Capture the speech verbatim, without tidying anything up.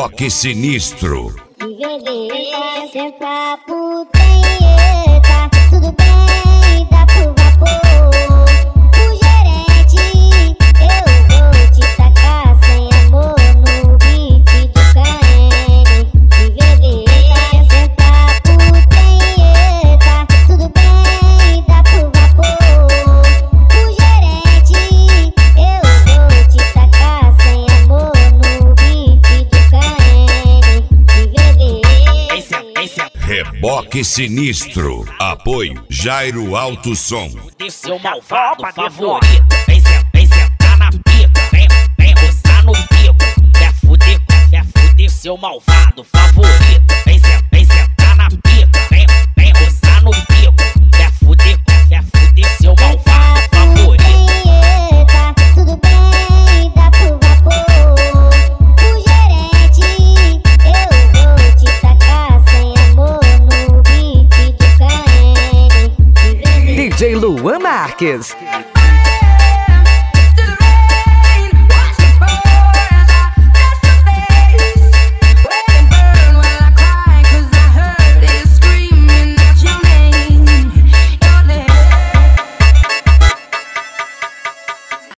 Reboque Sinistro. E beber sem papo tem eita. Tudo bem, dá pro vapor. O gerente, eu vou te tacar sem amor no bife do K N. E beber sem papo tem eita. Tudo bem, dá pro vapor. O gerente, eu vou te tacar sem amor no bife do K N. Reboque Sinistro. Apoio Jairo Alto Som. Seu malvado favorito. Vem sentar, vem sentar na pica. Vem, vem roçar no pico. Quer fuder, quer fuder seu malvado favorito. Vem sentar, vem sentar na pica. Vem, vem roçar no pico. Quer fuder, quer fuder seu malvado favorito. Tudo bem, dá pro vapor. O gerente, eu vou te tacar sem amor no bife do K N. D J Luan Marques.